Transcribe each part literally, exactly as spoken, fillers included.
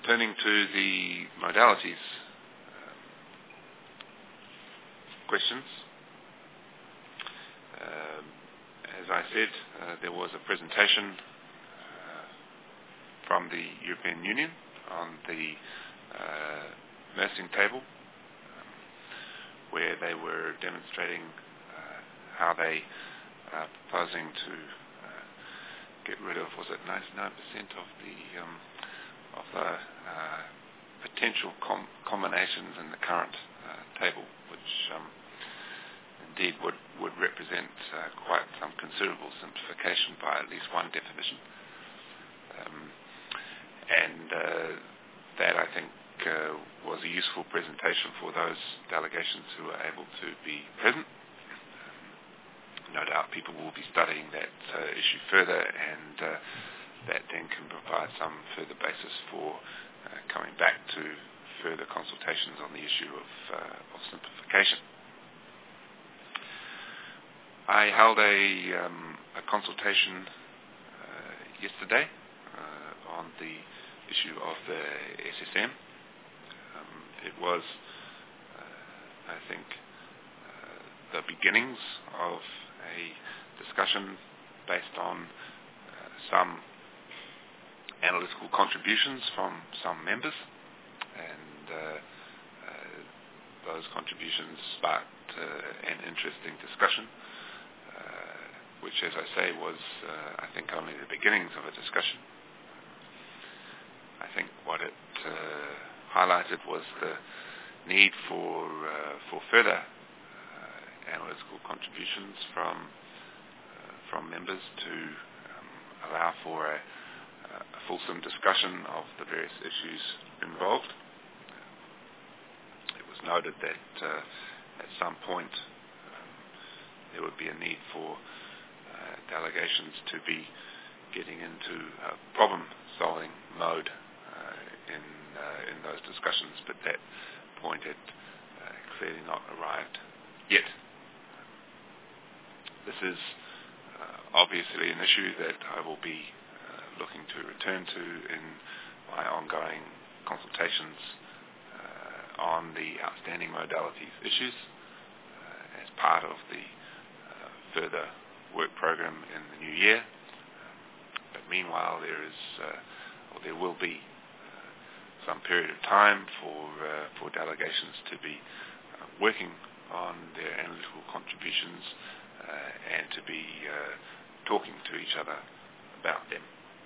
turning to the modalities um, questions. Um, as I said, uh, there was a presentation uh, from the European Union on the uh, nursing table, um, where they were demonstrating uh, how they are proposing to uh, get rid of, was it ninety-nine percent of the um, of the uh, potential com- combinations in the current uh, table, which um, indeed would, would represent uh, quite some considerable simplification by at least one definition. Um, and uh, that, I think, uh, was a useful presentation for those delegations who were able to be present. Um, no doubt people will be studying that uh, issue further, and uh, that then can provide some further basis for uh, coming back to further consultations on the issue of, uh, of simplification. I held a, um, a consultation uh, yesterday uh, on the issue of the S S M. Um, it was, uh, I think, uh, the beginnings of a discussion based on uh, some analytical contributions from some members, and uh, uh, those contributions sparked uh, an interesting discussion, uh, which, as I say, was, uh, I think, only the beginnings of a discussion. I think what it uh, highlighted was the need for uh, for further uh, analytical contributions from uh, from members to um, allow for a a fulsome discussion of the various issues involved. It was noted that uh, at some point um, there would be a need for uh, delegations to be getting into a problem-solving mode uh, in uh, in those discussions, but that point had uh, clearly not arrived yet. This is uh, obviously an issue that I will be looking to return to in my ongoing consultations uh, on the outstanding modalities issues uh, as part of the uh, further work program in the new year. Um, but meanwhile, there is, uh, or there will be uh, some period of time for uh, for delegations to be uh, working on their analytical contributions uh, and to be uh, talking to each other about them.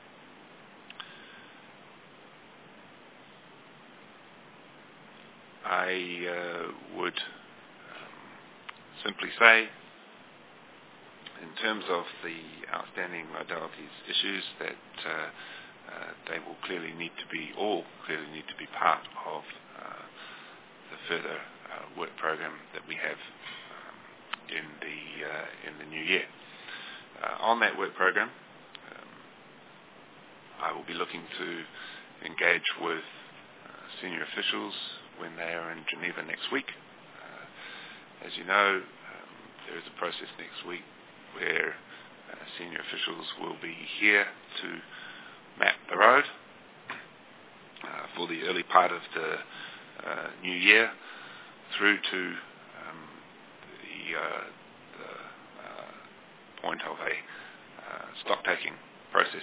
I uh, would um, simply say, in terms of the outstanding modalities issues, that uh, uh, they will clearly need to be, all clearly need to be part of uh, the further uh, work program that we have um, in the uh, in the new year. Uh, on that work program, um, I will be looking to engage with uh, senior officials when they are in Geneva next week. Uh, as you know, um, there is a process next week where uh, senior officials will be here to map the road uh, for the early part of the uh, new year through to um, the, uh, the uh, point of a uh, stock-taking process.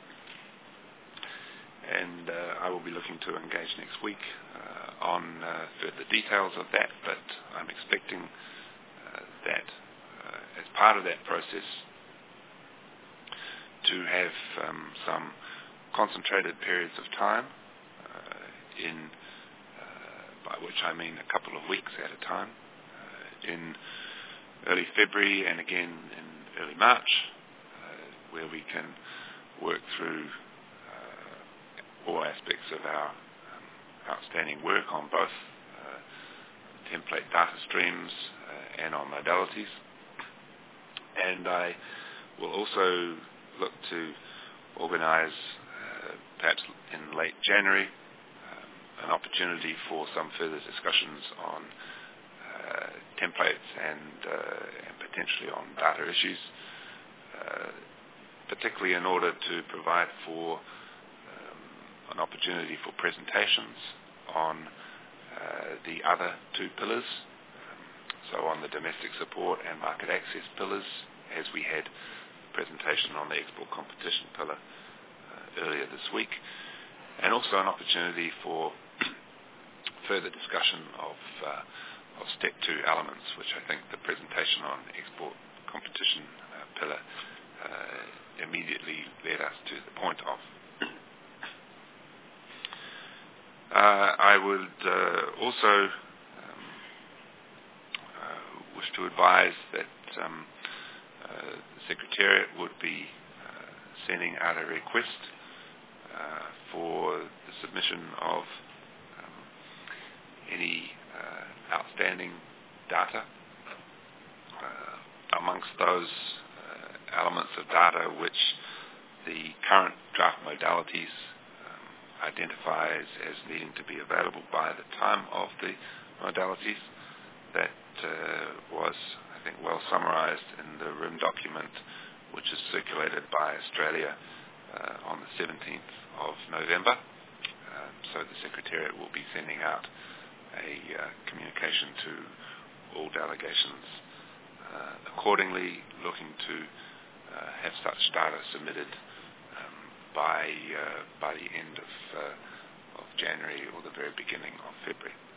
And uh, I will be looking to engage next week uh, on uh, further details of that, but I'm expecting uh, that uh, as part of that process to have um, some concentrated periods of time uh, in, uh, by which I mean a couple of weeks at a time, uh, in early February and again in early March, uh, where we can work through all aspects of our um, outstanding work on both uh, template data streams uh, and on modalities. And I will also look to organise, uh, perhaps in late January, um, an opportunity for some further discussions on uh, templates and, uh, and potentially on data issues, uh, particularly in order to provide for an opportunity for presentations on uh, the other two pillars, um, so on the domestic support and market access pillars, as we had a presentation on the export competition pillar uh, earlier this week, and also an opportunity for further discussion of, uh, of step two elements, which I think the presentation on export competition uh, pillar uh, immediately led us to the point of. Uh, I would uh, also um, uh, wish to advise that um, uh, the Secretariat would be uh, sending out a request uh, for the submission of um, any uh, outstanding data, uh, amongst those uh, elements of data which the current draft modalities identifies as needing to be available by the time of the modalities. That uh, was, I think, well summarised in the R I M document, which is circulated by Australia uh, on the seventeenth of November. Uh, so the Secretariat will be sending out a uh, communication to all delegations uh, accordingly, looking to uh, have such data submitted by uh, by the end of uh, of January or the very beginning of February.